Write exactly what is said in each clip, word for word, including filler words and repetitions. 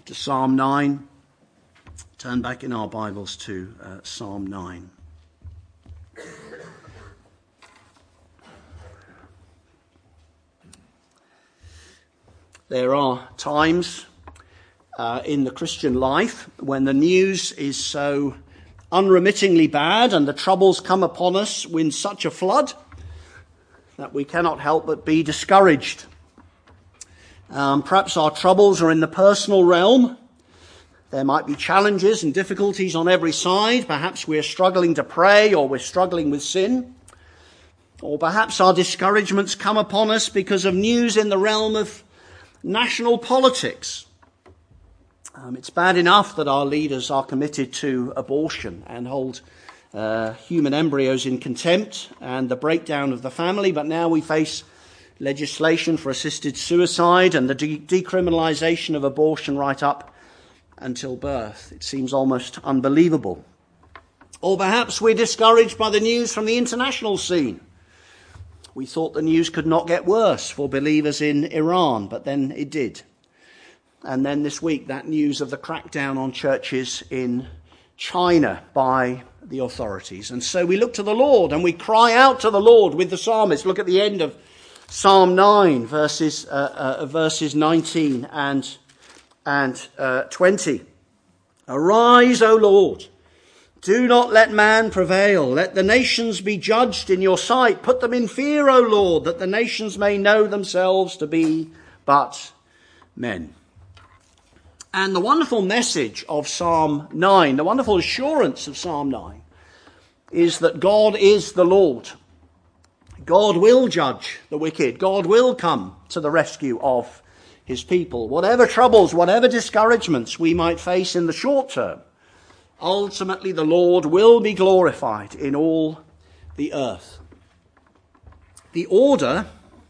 to Psalm nine. Turn back in our Bibles to uh, Psalm nine. There are times uh, in the Christian life when the news is so unremittingly bad and the troubles come upon us in such a flood that we cannot help but be discouraged. Um, perhaps our troubles are in the personal realm. There might be challenges and difficulties on every side. Perhaps we're struggling to pray, or we're struggling with sin. Or perhaps our discouragements come upon us because of news in the realm of national politics. Um, it's bad enough that our leaders are committed to abortion and hold uh, human embryos in contempt and the breakdown of the family, but now we face legislation for assisted suicide and the de- decriminalisation of abortion right up until birth. It seems almost unbelievable. Or perhaps we're discouraged by the news from the international scene. We thought the news could not get worse for believers in Iran, but then it did. And then this week, that news of the crackdown on churches in China by the authorities. And so we look to the Lord and we cry out to the Lord with the psalmist. Look at the end of Psalm nine, verses uh, uh, verses nineteen and and uh, twenty. Arise, O Lord, do not let man prevail. Let the nations be judged in your sight. Put them in fear, O Lord, that the nations may know themselves to be but men. And the wonderful message of Psalm nine, the wonderful assurance of Psalm nine, is that God is the Lord. God will judge the wicked. God will come to the rescue of his people. Whatever troubles, whatever discouragements we might face in the short term, ultimately the Lord will be glorified in all the earth. The order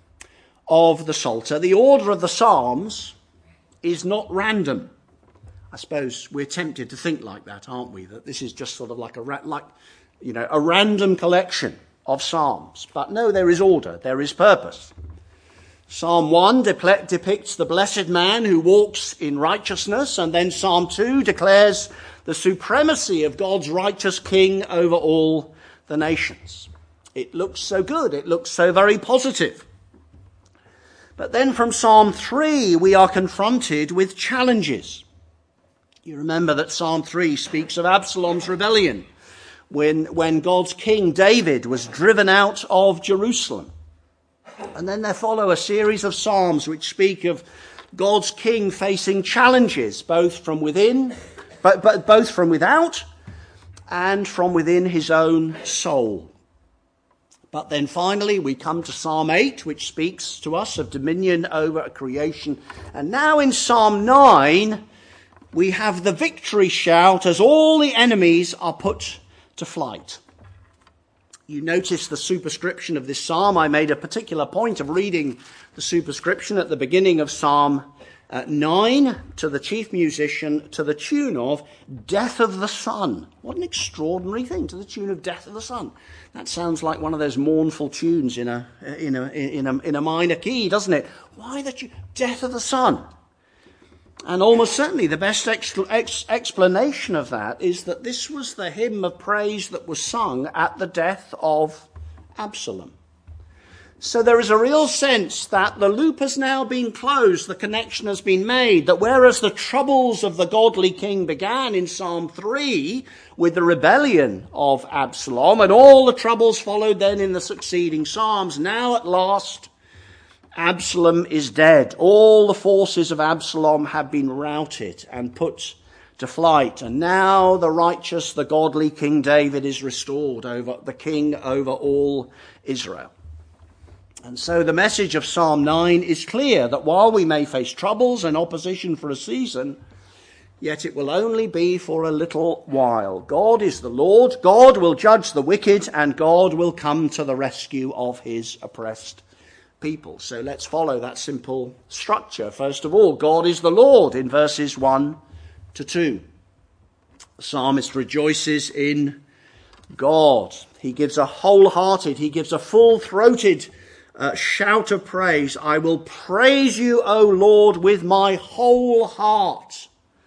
of the Psalter, the order of the Psalms, is not random. I suppose we're tempted to think like that, aren't we? That this is just sort of like a ra- like, you know, a random collection of psalms. But no, there is order, there is purpose. Psalm one de- depicts the blessed man who walks in righteousness, and then Psalm two declares the supremacy of God's righteous king over all the nations. It looks so good, it looks so very positive. But then from Psalm three we are confronted with challenges. You remember that Psalm three speaks of Absalom's rebellion, when, when God's king David was driven out of Jerusalem. And then there follow a series of psalms which speak of God's king facing challenges, both from within, but, but both from without and from within his own soul. But then finally we come to Psalm eight, which speaks to us of dominion over creation. And now in Psalm nine, we have the victory shout as all the enemies are put to flight. You notice the superscription of this psalm. I made a particular point of reading the superscription at the beginning of Psalm uh, nine to the chief musician to the tune of Death of the Sun. What an extraordinary thing, to the tune of Death of the Sun. That sounds like one of those mournful tunes in a in a in a in a minor key, doesn't it? Why the tu- Death of the Sun? And almost certainly the best ex- ex- explanation of that is that this was the hymn of praise that was sung at the death of Absalom. So there is a real sense that the loop has now been closed, the connection has been made, that whereas the troubles of the godly king began in Psalm three with the rebellion of Absalom, and all the troubles followed then in the succeeding psalms, now at last Absalom is dead. All the forces of Absalom have been routed and put to flight. And now the righteous, the godly King David is restored, over the king over all Israel. And so the message of Psalm nine is clear, that while we may face troubles and opposition for a season, yet it will only be for a little while. God is the Lord. God will judge the wicked, and God will come to the rescue of his oppressed people. So let's follow that simple structure. First of all, God is the Lord in verses one to two. The psalmist rejoices in God. He gives a wholehearted, he gives a full-throated uh, shout of praise. I will praise you, O Lord, with my whole heart.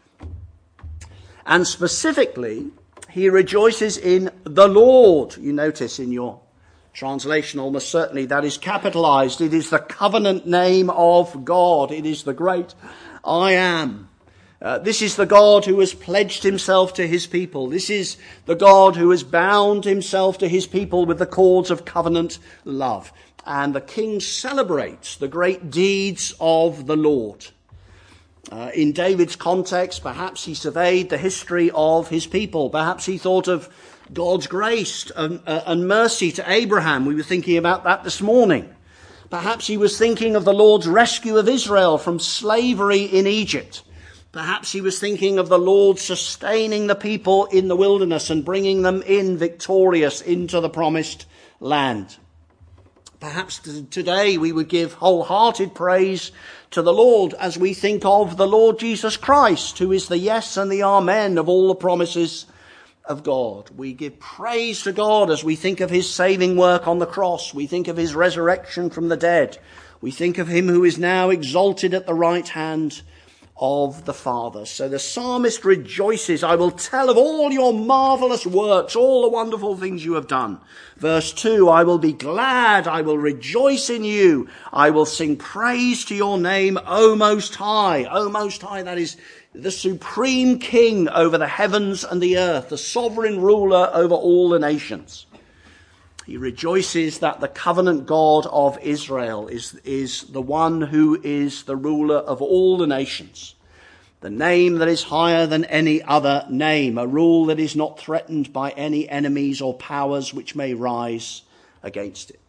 And specifically, he rejoices in the Lord. You notice in your translation, almost certainly, that is capitalized. It is the covenant name of God. It is the great I am. Uh, this is the God who has pledged himself to his people. This is the God who has bound himself to his people with the cords of covenant love. And the king celebrates the great deeds of the Lord. Uh, in David's context, perhaps he surveyed the history of his people. Perhaps he thought of God's grace and, uh, and mercy to Abraham. We were thinking about that this morning. Perhaps he was thinking of the Lord's rescue of Israel from slavery in Egypt. Perhaps he was thinking of the Lord sustaining the people in the wilderness and bringing them in victorious into the promised land. Perhaps t- today we would give wholehearted praise to the Lord as we think of the Lord Jesus Christ, who is the yes and the amen of all the promises of God. We give praise to God as we think of his saving work on the cross. We think of his resurrection from the dead. We think of him who is now exalted at the right hand of the Father. So the psalmist rejoices. I will tell of all your marvelous works, all the wonderful things you have done. Verse two, I will be glad, I will rejoice in you. I will sing praise to your name, O Most High. O Most High, that is the supreme king over the heavens and the earth, the sovereign ruler over all the nations. He rejoices that the covenant God of Israel is, is the one who is the ruler of all the nations. The name that is higher than any other name, a rule that is not threatened by any enemies or powers which may rise against it.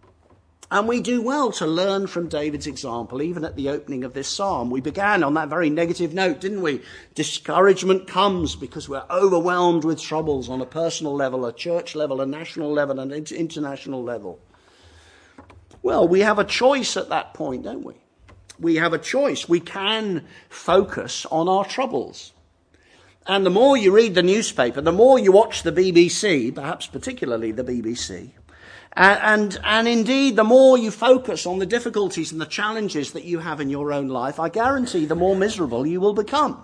And we do well to learn from David's example, even at the opening of this psalm. We began on that very negative note, didn't we? Discouragement comes because we're overwhelmed with troubles on a personal level, a church level, a national level, and an international level. Well, we have a choice at that point, don't we? We have a choice. We can focus on our troubles. And the more you read the newspaper, the more you watch the B B C, perhaps particularly the B B C, And, and, and indeed, the more you focus on the difficulties and the challenges that you have in your own life, I guarantee the more miserable you will become.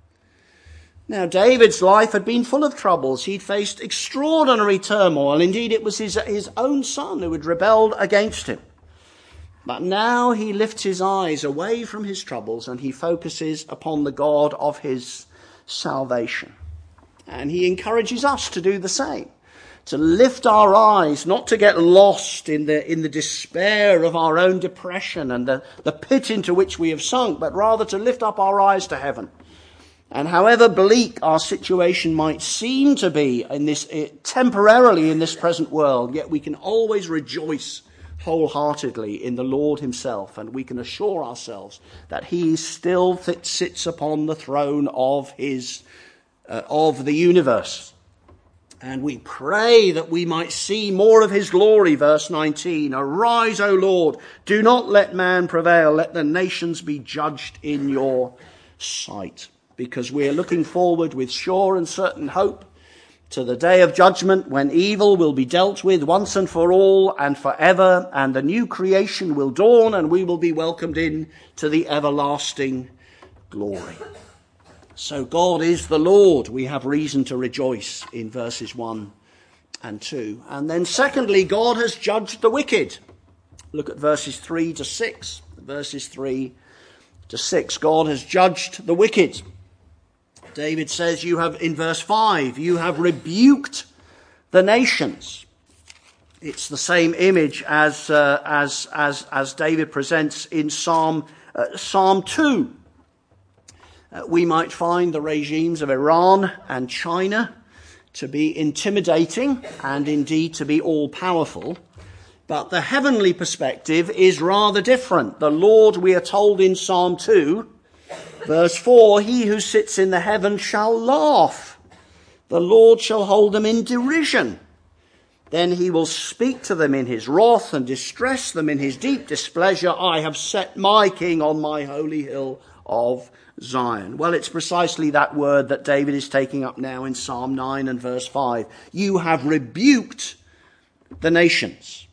Now, David's life had been full of troubles. He'd faced extraordinary turmoil. Indeed, it was his, his own son who had rebelled against him. But now he lifts his eyes away from his troubles and he focuses upon the God of his salvation. And he encourages us to do the same. To lift our eyes, not to get lost in the in the despair of our own depression and the, the pit into which we have sunk, but rather to lift up our eyes to heaven. And however bleak our situation might seem to be in this uh, temporarily in this present world, yet we can always rejoice wholeheartedly in the Lord himself, and we can assure ourselves that he still th- sits upon the throne of his uh, of the universe. And we pray that we might see more of his glory, verse nineteen. Arise, O Lord, do not let man prevail, let the nations be judged in your sight. Because we are looking forward with sure and certain hope to the day of judgment when evil will be dealt with once and for all and forever, and the new creation will dawn and we will be welcomed in to the everlasting glory. So God is the Lord. We have reason to rejoice in verses one and two. And then secondly, God has judged the wicked. Look at verses three to six. Verses three to six. God has judged the wicked. David says, you have, in verse five, you have rebuked the nations. It's the same image as uh, as as as David presents in Psalm uh, Psalm two. Uh, we might find the regimes of Iran and China to be intimidating and indeed to be all-powerful. But the heavenly perspective is rather different. The Lord, we are told in Psalm two, verse four, he who sits in the heavens shall laugh. The Lord shall hold them in derision. Then he will speak to them in his wrath and distress them in his deep displeasure. I have set my king on my holy hill of Zion. Well, it's precisely that word that David is taking up now in Psalm nine and verse five. You have rebuked the nations.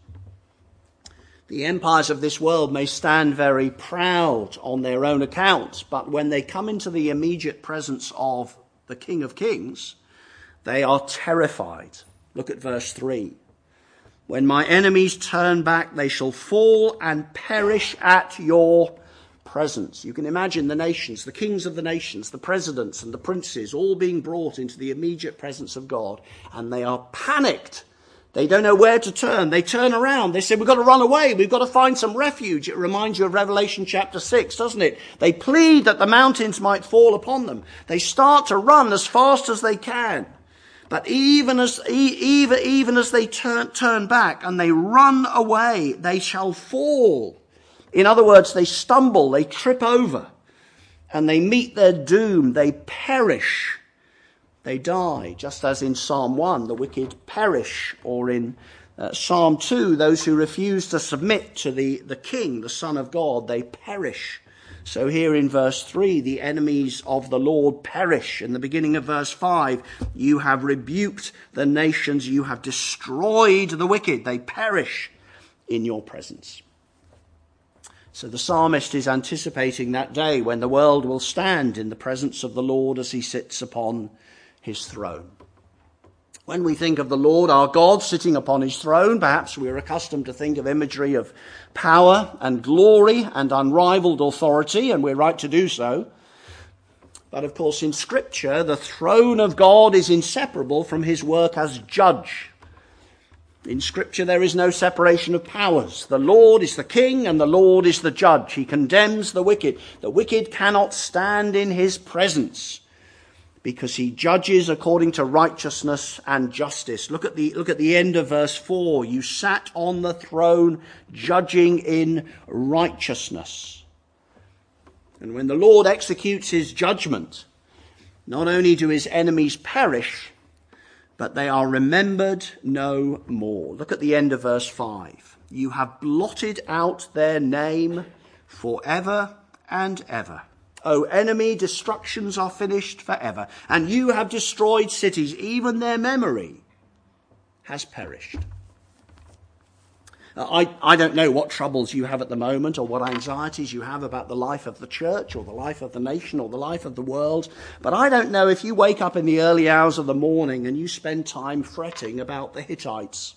The empires of this world may stand very proud on their own account, but when they come into the immediate presence of the King of Kings, they are terrified. Look at verse three. When my enemies turn back, they shall fall and perish at your presence. You can imagine the nations, the kings of the nations, the presidents and the princes all being brought into the immediate presence of God, and they are panicked. They don't know where to turn. They turn around. They say, we've got to run away. We've got to find some refuge. It reminds you of Revelation chapter six, doesn't it? They plead that the mountains might fall upon them. They start to run as fast as they can. But even as, even, even as they turn, turn back and they run away, they shall fall. In other words, they stumble, they trip over, and they meet their doom. They perish. They die, just as in Psalm one, the wicked perish, or in uh, Psalm two, those who refuse to submit to the, the King, the Son of God, they perish. So here in verse three, the enemies of the Lord perish. In the beginning of verse five, you have rebuked the nations, you have destroyed the wicked, they perish in your presence. So the psalmist is anticipating that day when the world will stand in the presence of the Lord as he sits upon his throne. When we think of the Lord our God sitting upon his throne, perhaps we are accustomed to think of imagery of power and glory and unrivaled authority, and we're right to do so. But of course in Scripture, the throne of God is inseparable from his work as judge. In Scripture, there is no separation of powers. The Lord is the king and the Lord is the judge. He condemns the wicked. The wicked cannot stand in his presence because he judges according to righteousness and justice. Look at the, look at the end of verse four. You sat on the throne judging in righteousness. And when the Lord executes his judgment, not only do his enemies perish, but they are remembered no more. Look at the end of verse five. You have blotted out their name forever and ever. O enemy, destructions are finished forever. And you have destroyed cities. Even their memory has perished. I, I don't know what troubles you have at the moment or what anxieties you have about the life of the church or the life of the nation or the life of the world. But I don't know if you wake up in the early hours of the morning and you spend time fretting about the Hittites.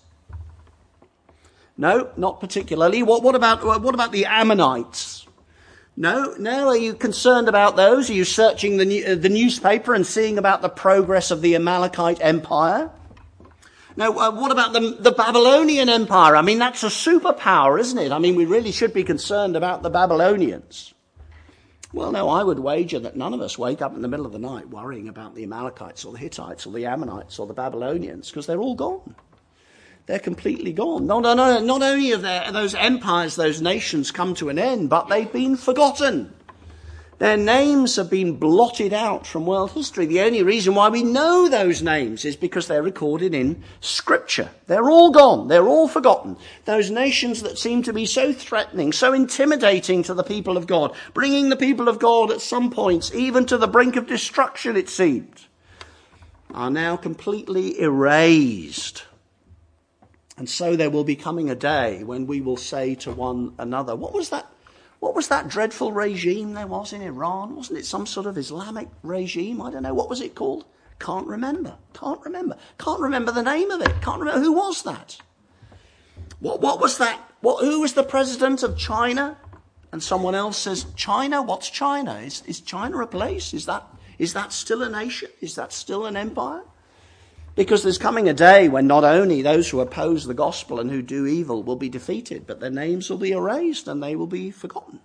No, not particularly. What, what about, what about the Ammonites? No, no. Are you concerned about those? Are you searching the, uh, the newspaper and seeing about the progress of the Amalekite Empire? Now, uh, what about the, the Babylonian Empire? I mean, that's a superpower, isn't it? I mean, we really should be concerned about the Babylonians. Well, no, I would wager that none of us wake up in the middle of the night worrying about the Amalekites or the Hittites or the Ammonites or the Babylonians, because they're all gone. They're completely gone. Not, not, not only have their, those empires, those nations come to an end, but they've been forgotten. Their names have been blotted out from world history. The only reason why we know those names is because they're recorded in Scripture. They're all gone. They're all forgotten. Those nations that seem to be so threatening, so intimidating to the people of God, bringing the people of God at some points even to the brink of destruction, it seemed, are now completely erased. And so there will be coming a day when we will say to one another, what was that? What was that dreadful regime there was in Iran? Wasn't it some sort of Islamic regime? I don't know. What was it called? Can't remember. Can't remember. Can't remember the name of it. Can't remember. Who was that? What, what was that? What, who was the president of China? And someone else says, China? What's China? Is, is China a place? Is that, is that still a nation? Is that still an empire? Because there's coming a day when not only those who oppose the gospel and who do evil will be defeated, but their names will be erased and they will be forgotten.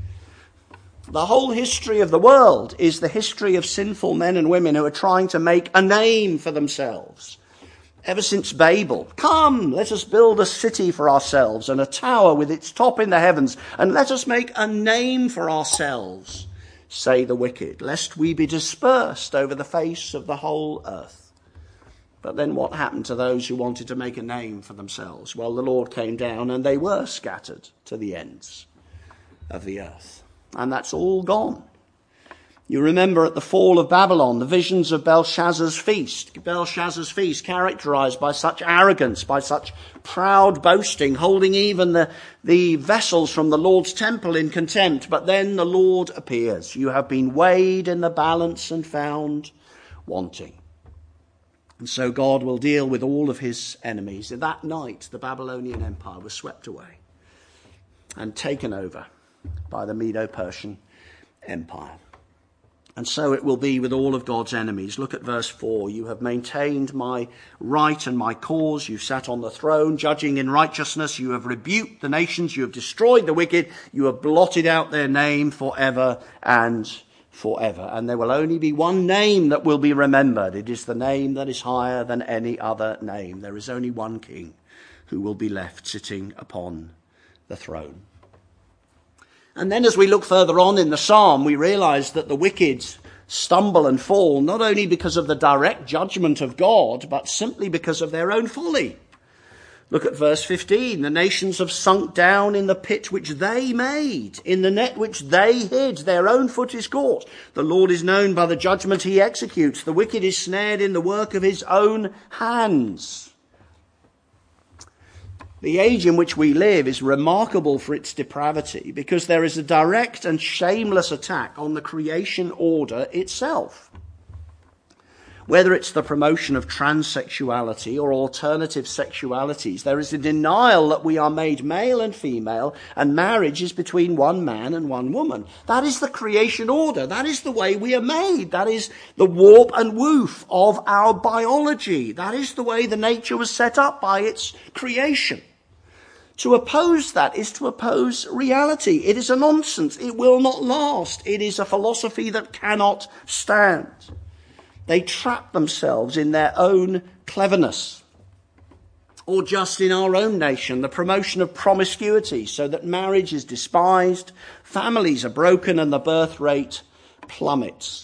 The whole history of the world is the history of sinful men and women who are trying to make a name for themselves. Ever since Babel, come, let us build a city for ourselves and a tower with its top in the heavens, and let us make a name for ourselves, say the wicked, lest we be dispersed over the face of the whole earth. But then what happened to those who wanted to make a name for themselves? Well, the Lord came down and they were scattered to the ends of the earth. And that's all gone. You remember at the fall of Babylon, the visions of Belshazzar's feast. Belshazzar's feast characterized by such arrogance, by such proud boasting, holding even the, the vessels from the Lord's temple in contempt. But then the Lord appears. You have been weighed in the balance and found wanting. And so God will deal with all of his enemies. That night, the Babylonian Empire was swept away and taken over by the Medo-Persian Empire. And so it will be with all of God's enemies. Look at verse four. You have maintained my right and my cause. You sat on the throne, judging in righteousness. You have rebuked the nations. You have destroyed the wicked. You have blotted out their name forever and forever. And there will only be one name that will be remembered. It is the name that is higher than any other name. There is only one king who will be left sitting upon the throne. And then as we look further on in the psalm, we realize that the wicked stumble and fall not only because of the direct judgment of God, but simply because of their own folly. Look at verse fifteen. The nations have sunk down in the pit which they made, in the net which they hid. Their own foot is caught. The Lord is known by the judgment he executes. The wicked is snared in the work of his own hands. The age in which we live is remarkable for its depravity because there is a direct and shameless attack on the creation order itself. Whether it's the promotion of transsexuality or alternative sexualities, there is a denial that we are made male and female and marriage is between one man and one woman. That is the creation order. That is the way we are made. That is the warp and woof of our biology. That is the way the nature was set up by its creation. To oppose that is to oppose reality. It is a nonsense. It will not last. It is a philosophy that cannot stand. They trap themselves in their own cleverness. Or just in our own nation, the promotion of promiscuity so that marriage is despised, families are broken and the birth rate plummets.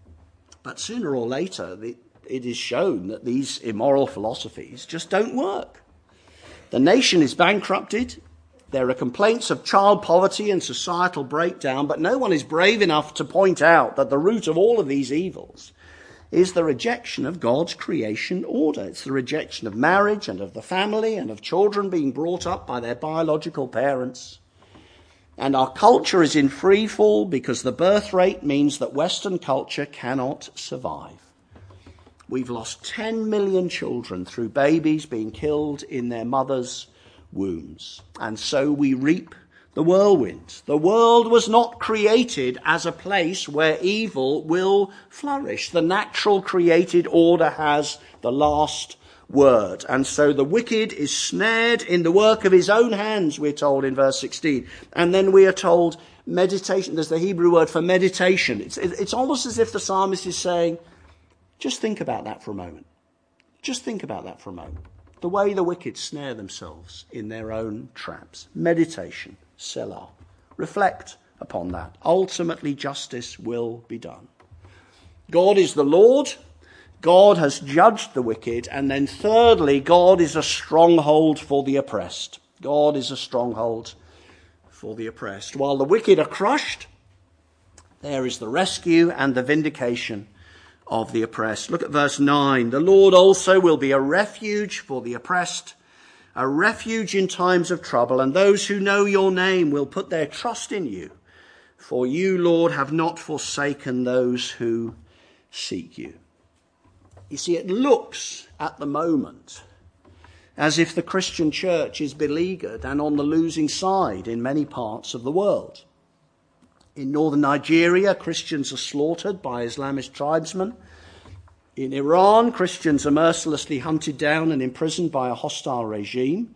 But sooner or later, it is shown that these immoral philosophies just don't work. The nation is bankrupted. There are complaints of child poverty and societal breakdown, but no one is brave enough to point out that the root of all of these evils is the rejection of God's creation order. It's the rejection of marriage and of the family and of children being brought up by their biological parents. And our culture is in free fall because the birth rate means that Western culture cannot survive. We've lost ten million children through babies being killed in their mothers' wombs. And so we reap the whirlwind. The world was not created as a place where evil will flourish. The natural created order has the last word. And so the wicked is snared in the work of his own hands, we're told in verse sixteen. And then we are told meditation. There's the Hebrew word for meditation. It's, it's almost as if the psalmist is saying, just think about that for a moment. Just think about that for a moment. The way the wicked snare themselves in their own traps. Meditation, Selah. Reflect upon that. Ultimately, justice will be done. God is the Lord. God has judged the wicked. And then thirdly, God is a stronghold for the oppressed. God is a stronghold for the oppressed. While the wicked are crushed, there is the rescue and the vindication of the oppressed. Look at verse nine. The Lord also will be a refuge for the oppressed, a refuge in times of trouble, and those who know your name will put their trust in you. For you, Lord, have not forsaken those who seek you. You see, it looks at the moment as if the Christian church is beleaguered and on the losing side in many parts of the world. In northern Nigeria, Christians are slaughtered by Islamist tribesmen. In Iran, Christians are mercilessly hunted down and imprisoned by a hostile regime.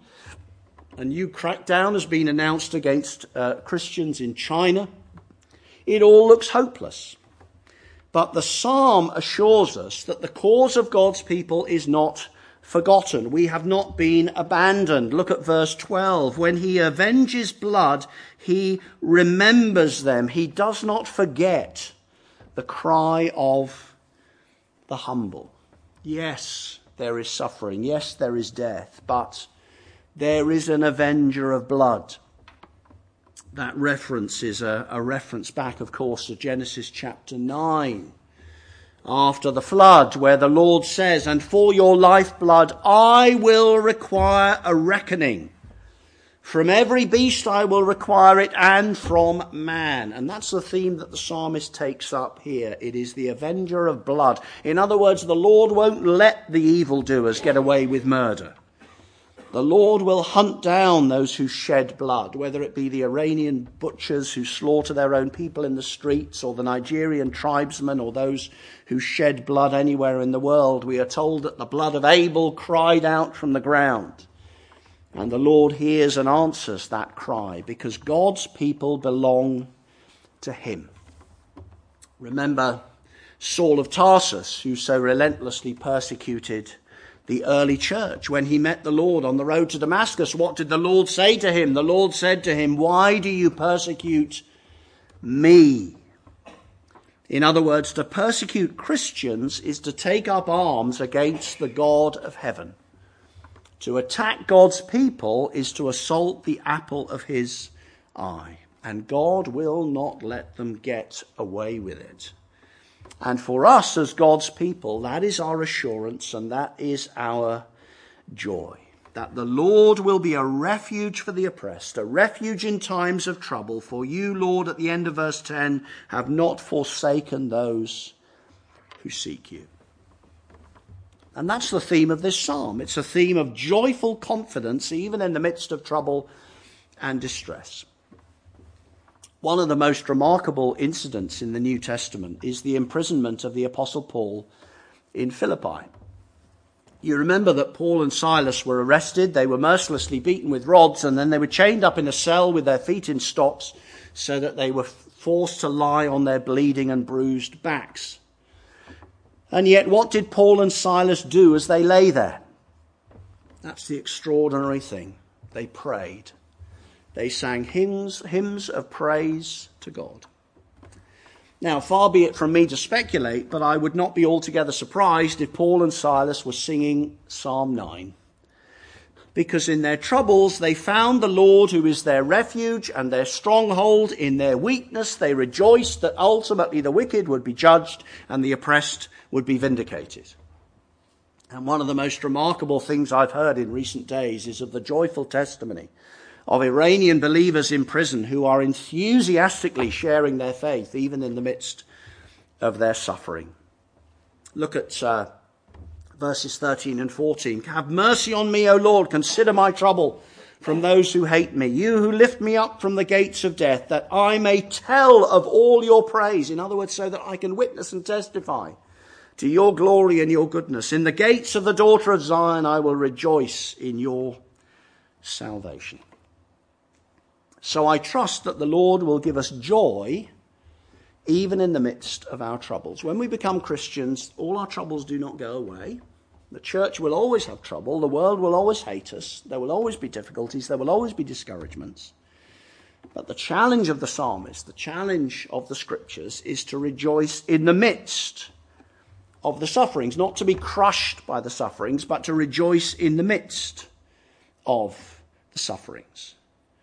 A new crackdown has been announced against uh, Christians in China. It all looks hopeless. But the psalm assures us that the cause of God's people is not forgotten. We have not been abandoned. Look at verse twelve. When he avenges blood, he remembers them. He does not forget the cry of the humble. Yes, there is suffering. Yes, there is death. But there is an avenger of blood. That reference is a, a reference back, of course, to Genesis chapter nine. After the flood, where the Lord says, and for your lifeblood I will require a reckoning. From every beast I will require it, and from man. And that's the theme that the psalmist takes up here. It is the avenger of blood. In other words, the Lord won't let the evildoers get away with murder. The Lord will hunt down those who shed blood, whether it be the Iranian butchers who slaughter their own people in the streets, or the Nigerian tribesmen, or those who shed blood anywhere in the world. We are told that the blood of Abel cried out from the ground. And the Lord hears and answers that cry, because God's people belong to him. Remember Saul of Tarsus, who so relentlessly persecuted the early church. When he met the Lord on the road to Damascus, what did the Lord say to him? The Lord said to him, "Why do you persecute me?" In other words, to persecute Christians is to take up arms against the God of heaven. To attack God's people is to assault the apple of his eye. And God will not let them get away with it. And for us as God's people, that is our assurance and that is our joy. That the Lord will be a refuge for the oppressed, a refuge in times of trouble. For you, Lord, at the end of verse ten, have not forsaken those who seek you. And that's the theme of this psalm. It's a theme of joyful confidence, even in the midst of trouble and distress. One of the most remarkable incidents in the New Testament is the imprisonment of the Apostle Paul in Philippi. You remember that Paul and Silas were arrested, they were mercilessly beaten with rods, and then they were chained up in a cell with their feet in stocks so that they were forced to lie on their bleeding and bruised backs. And yet, what did Paul and Silas do as they lay there? That's the extraordinary thing. They prayed. They sang hymns, hymns of praise to God. Now, far be it from me to speculate, but I would not be altogether surprised if Paul and Silas were singing Psalm nine. Because in their troubles, they found the Lord who is their refuge and their stronghold. In their weakness, they rejoiced that ultimately the wicked would be judged and the oppressed would be vindicated. And one of the most remarkable things I've heard in recent days is of the joyful testimony of Iranian believers in prison who are enthusiastically sharing their faith even in the midst of their suffering. Look at uh, verses thirteen and fourteen. Have mercy on me, O Lord, consider my trouble from those who hate me. You who lift me up from the gates of death, that I may tell of all your praise. In other words, so that I can witness and testify to your glory and your goodness. In the gates of the daughter of Zion, I will rejoice in your salvation. So I trust that the Lord will give us joy even in the midst of our troubles. When we become Christians, all our troubles do not go away. The church will always have trouble. The world will always hate us. There will always be difficulties. There will always be discouragements. But the challenge of the psalmist, the challenge of the scriptures, is to rejoice in the midst of the sufferings, not to be crushed by the sufferings, but to rejoice in the midst of the sufferings.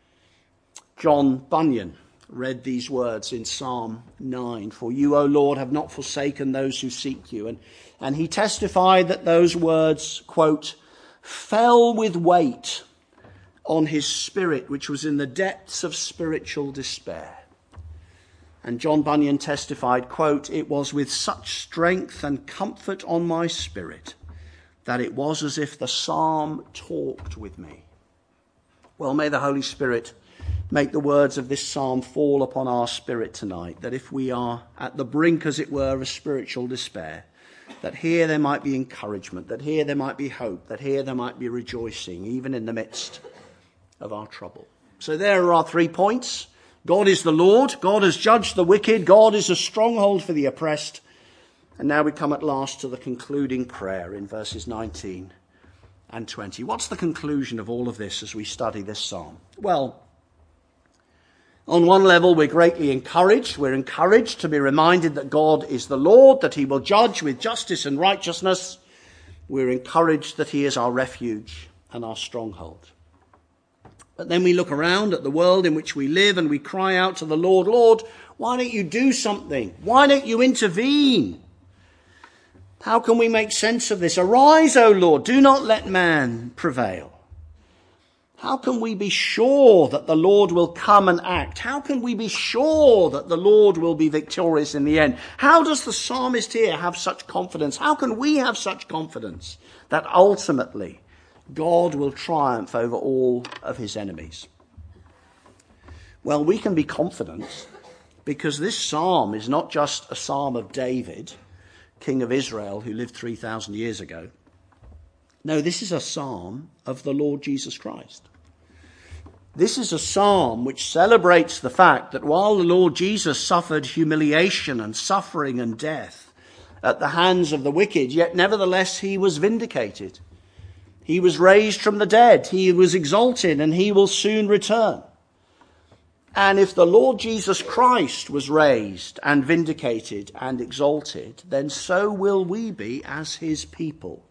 John Bunyan read these words in Psalm nine. For you, O Lord, have not forsaken those who seek you. And, and he testified that those words, quote, fell with weight on his spirit, which was in the depths of spiritual despair. And John Bunyan testified, quote, it was with such strength and comfort on my spirit that it was as if the psalm talked with me. Well, may the Holy Spirit make the words of this psalm fall upon our spirit tonight, that if we are at the brink, as it were, of spiritual despair, that here there might be encouragement, that here there might be hope, that here there might be rejoicing, even in the midst of our trouble. So there are our three points. God is the Lord. God has judged the wicked. God is a stronghold for the oppressed. And now we come at last to the concluding prayer in verses nineteen and twenty. What's the conclusion of all of this as we study this psalm? Well, on one level, we're greatly encouraged. We're encouraged to be reminded that God is the Lord, that he will judge with justice and righteousness. We're encouraged that he is our refuge and our stronghold. But then we look around at the world in which we live and we cry out to the Lord, Lord, why don't you do something? Why don't you intervene? How can we make sense of this? Arise, O Lord, do not let man prevail. How can we be sure that the Lord will come and act? How can we be sure that the Lord will be victorious in the end? How does the psalmist here have such confidence? How can we have such confidence that ultimately God will triumph over all of his enemies? Well, we can be confident because this psalm is not just a psalm of David, king of Israel, who lived three thousand years ago. No, this is a psalm of the Lord Jesus Christ. This is a psalm which celebrates the fact that while the Lord Jesus suffered humiliation and suffering and death at the hands of the wicked, yet nevertheless he was vindicated. He was raised from the dead. He was exalted, and he will soon return. And if the Lord Jesus Christ was raised and vindicated and exalted, then so will we be as his people.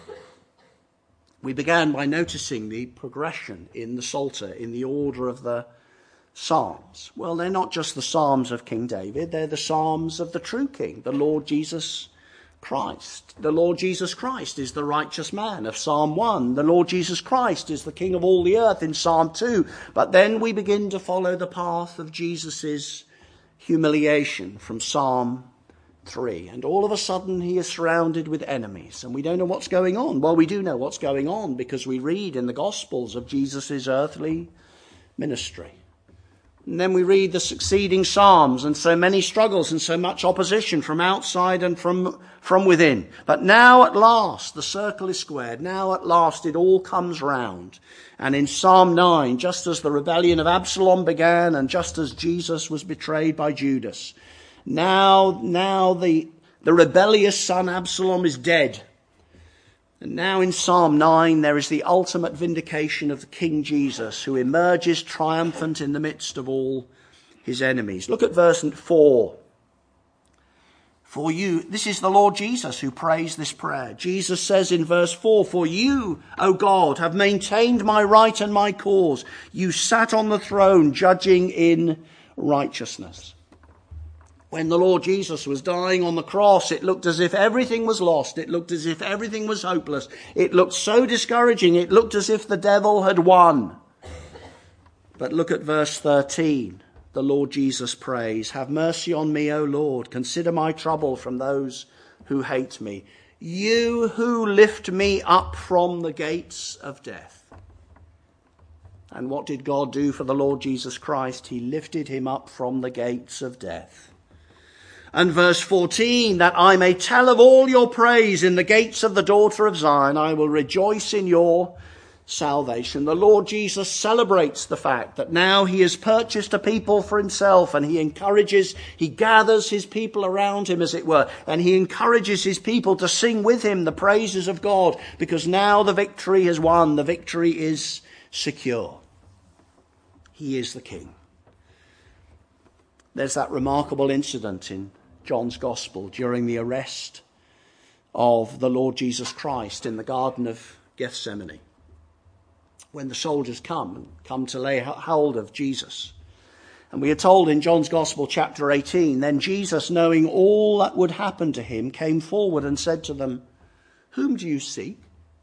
We began by noticing the progression in the Psalter, in the order of the Psalms. Well, they're not just the Psalms of King David, they're the Psalms of the true King, the Lord Jesus Christ. The Lord Jesus Christ is the righteous man of Psalm one. The Lord Jesus Christ is the King of all the earth in Psalm two. But then we begin to follow the path of Jesus' humiliation from Psalm three. And all of a sudden he is surrounded with enemies. And we don't know what's going on. Well, we do know what's going on because we read in the Gospels of Jesus' earthly ministry. And then we read the succeeding Psalms, and so many struggles and so much opposition from outside and from, from within. But now at last the circle is squared. Now at last it all comes round. And in Psalm nine, just as the rebellion of Absalom began and just as Jesus was betrayed by Judas, now, now the, the rebellious son Absalom is dead. And now in Psalm nine, there is the ultimate vindication of the King Jesus, who emerges triumphant in the midst of all his enemies. Look at verse four. For you, this is the Lord Jesus who prays this prayer. Jesus says in verse four, for you, O God, have maintained my right and my cause. You sat on the throne judging in righteousness. When the Lord Jesus was dying on the cross, it looked as if everything was lost. It looked as if everything was hopeless. It looked so discouraging. It looked as if the devil had won. But look at verse thirteen. The Lord Jesus prays, have mercy on me, O Lord. Consider my trouble from those who hate me. You who lift me up from the gates of death. And what did God do for the Lord Jesus Christ? He lifted him up from the gates of death. And verse fourteen, that I may tell of all your praise in the gates of the daughter of Zion, I will rejoice in your salvation. The Lord Jesus celebrates the fact that now he has purchased a people for himself, and he encourages, he gathers his people around him, as it were, and he encourages his people to sing with him the praises of God, because now the victory has won. The victory is secure. He is the King. There's that remarkable incident in John's Gospel during the arrest of the Lord Jesus Christ in the Garden of Gethsemane, when the soldiers come and come to lay hold of Jesus. And we are told in John's Gospel, chapter eighteen, then Jesus, knowing all that would happen to him, came forward and said to them, whom do you seek?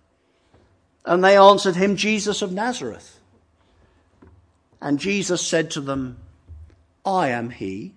And they answered him, Jesus of Nazareth. And Jesus said to them, I am he.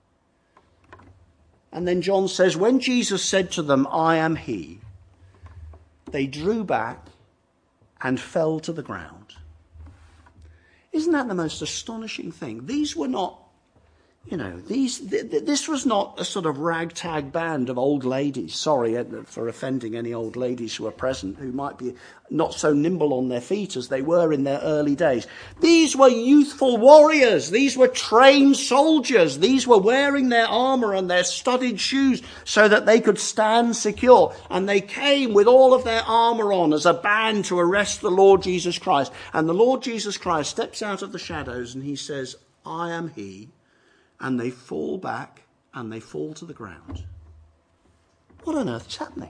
And then John says, when Jesus said to them, I am he, they drew back and fell to the ground. Isn't that the most astonishing thing? These were not, you know, these. Th- th- this was not a sort of ragtag band of old ladies. Sorry for offending any old ladies who are present, who might be not so nimble on their feet as they were in their early days. These were youthful warriors. These were trained soldiers. These were wearing their armor and their studded shoes so that they could stand secure. And they came with all of their armor on as a band to arrest the Lord Jesus Christ. And the Lord Jesus Christ steps out of the shadows and he says, I am he. And they fall back and they fall to the ground. What on earth is happening?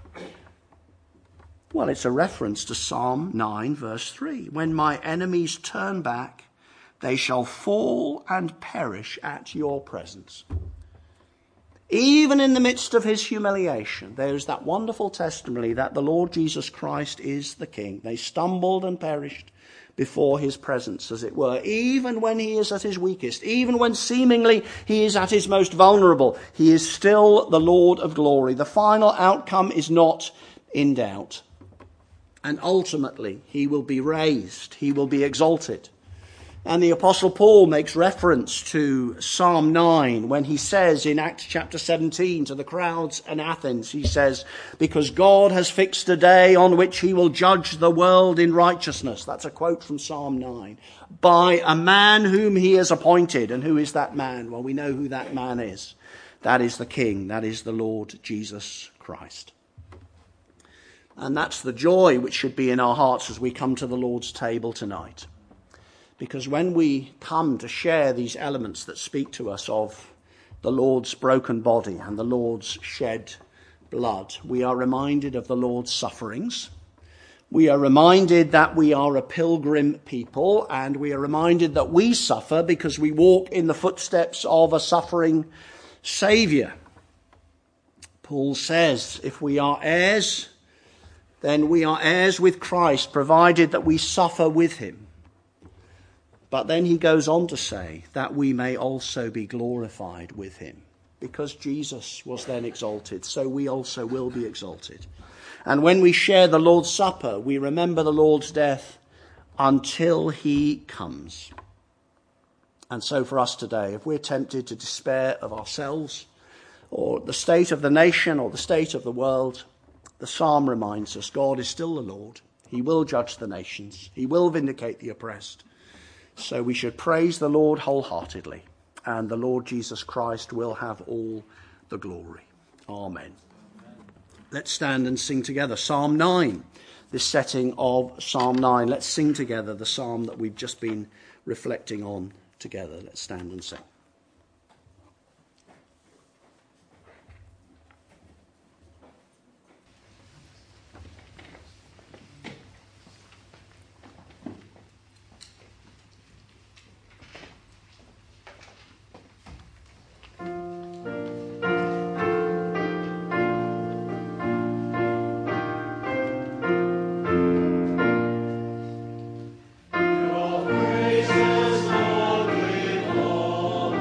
Well, it's a reference to Psalm nine, verse three. When my enemies turn back, they shall fall and perish at your presence. Even in the midst of his humiliation, there is that wonderful testimony that the Lord Jesus Christ is the King. They stumbled and perished, before his presence, as it were, even when he is at his weakest, even when seemingly he is at his most vulnerable. He is still the Lord of glory. The final outcome is not in doubt. And ultimately, he will be raised. He will be exalted. And the Apostle Paul makes reference to Psalm nine when he says in Acts chapter seventeen to the crowds in Athens, he says, because God has fixed a day on which he will judge the world in righteousness. That's a quote from Psalm nine. By a man whom he has appointed. And who is that man? Well, we know who that man is. That is the King. That is the Lord Jesus Christ. And that's the joy which should be in our hearts as we come to the Lord's table tonight. Because when we come to share these elements that speak to us of the Lord's broken body and the Lord's shed blood, we are reminded of the Lord's sufferings. We are reminded that we are a pilgrim people, and we are reminded that we suffer because we walk in the footsteps of a suffering Saviour. Paul says, if we are heirs, then we are heirs with Christ, provided that we suffer with him. But then he goes on to say that we may also be glorified with him. Because Jesus was then exalted, so we also will be exalted. And when we share the Lord's Supper, we remember the Lord's death until he comes. And so for us today, if we're tempted to despair of ourselves, or the state of the nation, or the state of the world, the psalm reminds us God is still the Lord. He will judge the nations. He will vindicate the oppressed. So we should praise the Lord wholeheartedly, and the Lord Jesus Christ will have all the glory. Amen. Let's stand and sing together Psalm nine, this setting of Psalm nine. Let's sing together the psalm that we've just been reflecting on together. Let's stand and sing. Your praises, Lord, with all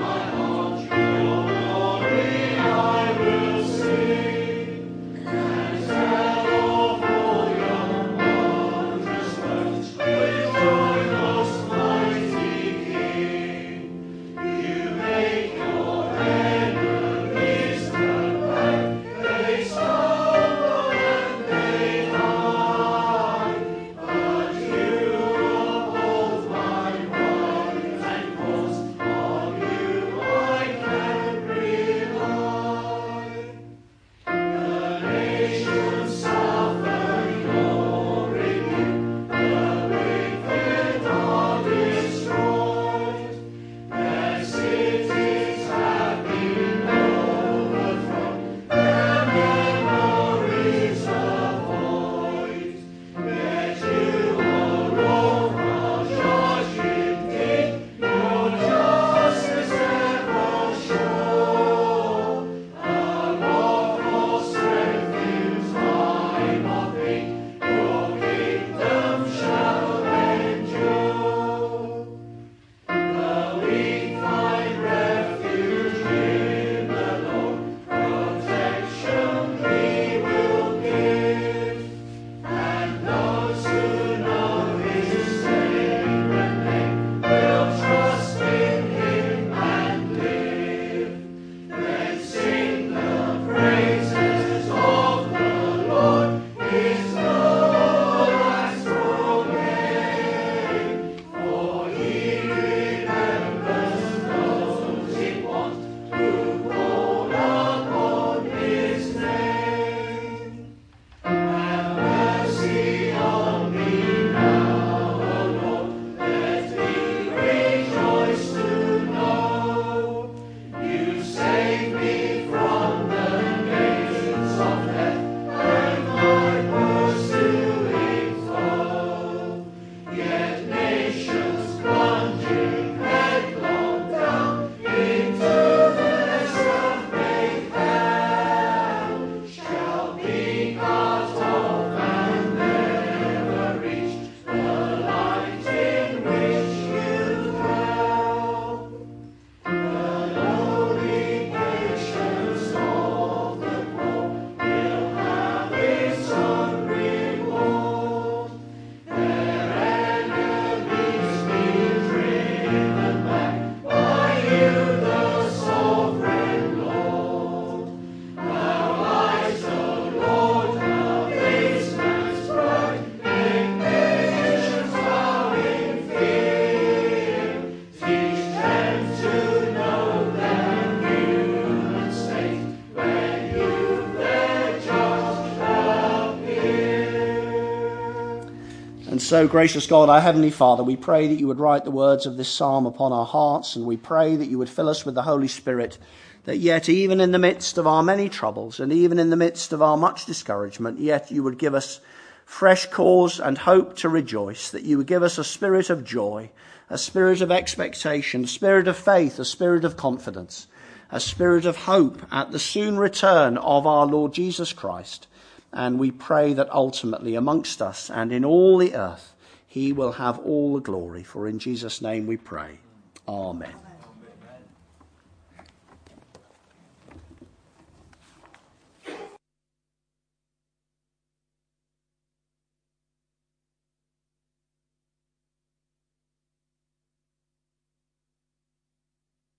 so, gracious God, our Heavenly Father, we pray that you would write the words of this psalm upon our hearts, and we pray that you would fill us with the Holy Spirit, that yet even in the midst of our many troubles, and even in the midst of our much discouragement, yet you would give us fresh cause and hope to rejoice, that you would give us a spirit of joy, a spirit of expectation, a spirit of faith, a spirit of confidence, a spirit of hope at the soon return of our Lord Jesus Christ. And we pray that ultimately amongst us and in all the earth, he will have all the glory. For in Jesus' name we pray. Amen.